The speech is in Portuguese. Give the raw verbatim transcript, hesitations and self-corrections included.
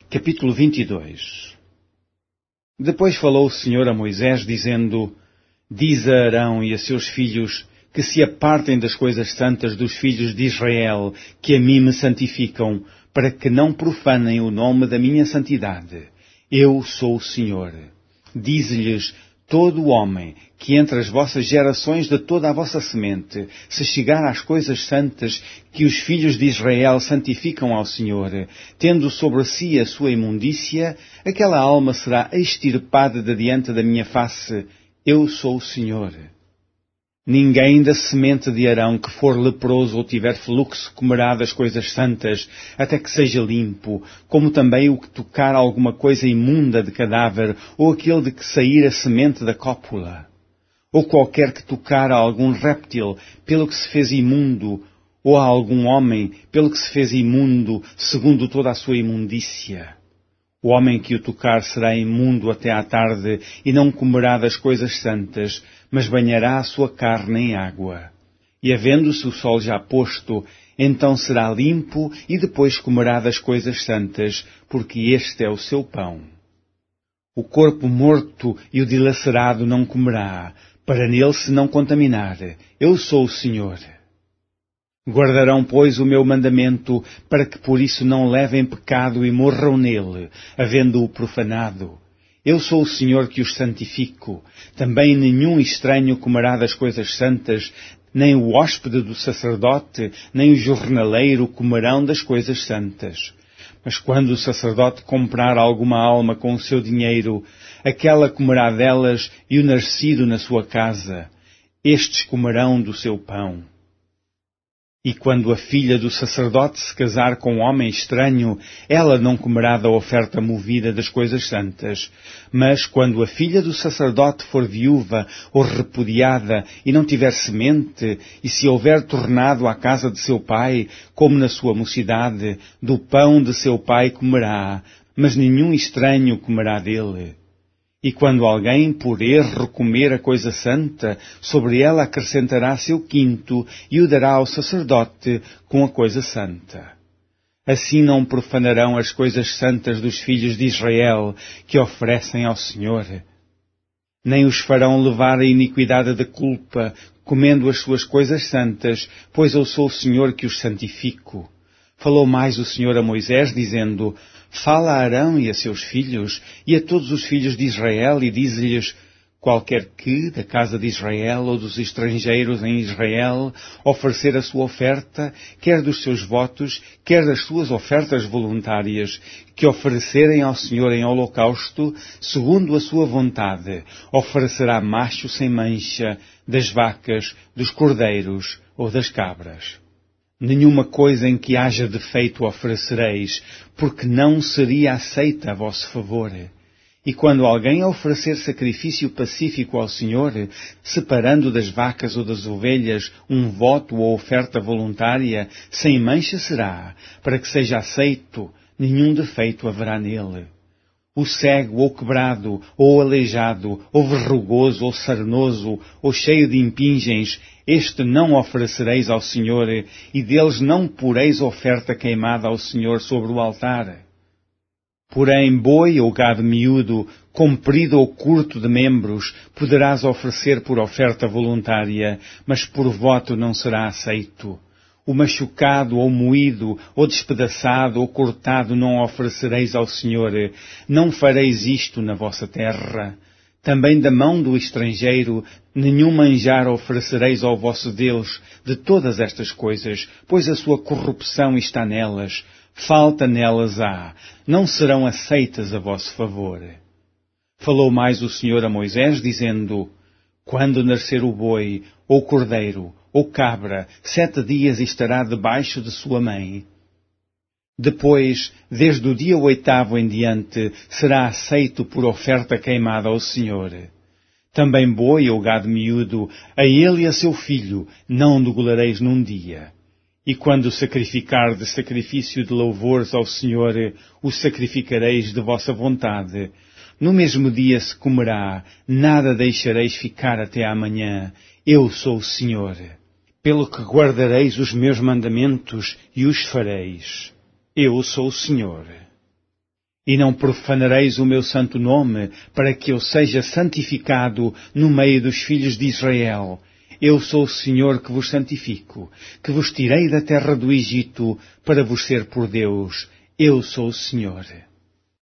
Capítulo vinte e dois. Depois falou o Senhor a Moisés, dizendo: Diz a Arão e a seus filhos que se apartem das coisas santas dos filhos de Israel, que a mim me santificam, para que não profanem o nome da minha santidade. Eu sou o Senhor. Diz-lhes: todo o homem que entre as vossas gerações de toda a vossa semente, se chegar às coisas santas que os filhos de Israel santificam ao Senhor, tendo sobre si a sua imundícia, aquela alma será extirpada de diante da minha face. Eu sou o Senhor. Ninguém da semente de Arão que for leproso ou tiver fluxo comerá das coisas santas, até que seja limpo, como também o que tocar alguma coisa imunda de cadáver, ou aquele de que sair a semente da cópula, ou qualquer que tocar a algum réptil, pelo que se fez imundo, ou a algum homem, pelo que se fez imundo, segundo toda a sua imundícia. O homem que o tocar será imundo até à tarde, e não comerá das coisas santas, mas banhará a sua carne em água. E havendo-se o sol já posto, então será limpo, e depois comerá das coisas santas, porque este é o seu pão. O corpo morto e o dilacerado não comerá, para nele se não contaminar. Eu sou o Senhor. Guardarão, pois, o meu mandamento, para que por isso não levem pecado e morram nele, havendo-o profanado. Eu sou o Senhor que os santifico. Também nenhum estranho comerá das coisas santas, nem o hóspede do sacerdote, nem o jornaleiro comerão das coisas santas. Mas quando o sacerdote comprar alguma alma com o seu dinheiro, aquela comerá delas e o nascido na sua casa. Estes comerão do seu pão. E quando a filha do sacerdote se casar com um homem estranho, ela não comerá da oferta movida das coisas santas. Mas quando a filha do sacerdote for viúva ou repudiada e não tiver semente, e se houver tornado à casa de seu pai, como na sua mocidade, do pão de seu pai comerá, mas nenhum estranho comerá dele. E quando alguém, por erro, comer a coisa santa, sobre ela acrescentará seu quinto e o dará ao sacerdote com a coisa santa. Assim não profanarão as coisas santas dos filhos de Israel, que oferecem ao Senhor. Nem os farão levar a iniquidade da culpa, comendo as suas coisas santas, pois eu sou o Senhor que os santifico. Falou mais o Senhor a Moisés, dizendo: Fala a Arão e a seus filhos, e a todos os filhos de Israel, e diz-lhes: qualquer que, da casa de Israel ou dos estrangeiros em Israel, oferecer a sua oferta, quer dos seus votos, quer das suas ofertas voluntárias, que oferecerem ao Senhor em holocausto, segundo a sua vontade, oferecerá macho sem mancha, das vacas, dos cordeiros ou das cabras. Nenhuma coisa em que haja defeito oferecereis, porque não seria aceita a vosso favor. E quando alguém oferecer sacrifício pacífico ao Senhor, separando das vacas ou das ovelhas um voto ou oferta voluntária, sem mancha será, para que seja aceito, nenhum defeito haverá nele. O cego, ou quebrado, ou aleijado, ou verrugoso, ou sarnoso, ou cheio de impingens, este não oferecereis ao Senhor, e deles não poreis oferta queimada ao Senhor sobre o altar. Porém, boi ou gado miúdo, comprido ou curto de membros, poderás oferecer por oferta voluntária, mas por voto não será aceito. O machucado, ou moído, ou despedaçado, ou cortado não oferecereis ao Senhor. Não fareis isto na vossa terra. Também da mão do estrangeiro, nenhum manjar oferecereis ao vosso Deus de todas estas coisas, pois a sua corrupção está nelas. Falta nelas há. Não serão aceitas a vosso favor. Falou mais o Senhor a Moisés, dizendo: quando nascer o boi, ou cordeiro, ou cabra, sete dias estará debaixo de sua mãe. Depois, desde o dia oitavo em diante, será aceito por oferta queimada ao Senhor. Também boi ou gado miúdo, a ele e a seu filho, não degolareis num dia. E quando sacrificardes sacrifício de louvores ao Senhor, o sacrificareis de vossa vontade. No mesmo dia se comerá, nada deixareis ficar até amanhã. Eu sou o Senhor. Pelo que guardareis os meus mandamentos e os fareis. Eu sou o Senhor. E não profanareis o meu santo nome, para que eu seja santificado no meio dos filhos de Israel. Eu sou o Senhor que vos santifico, que vos tirei da terra do Egito para vos ser por Deus. Eu sou o Senhor.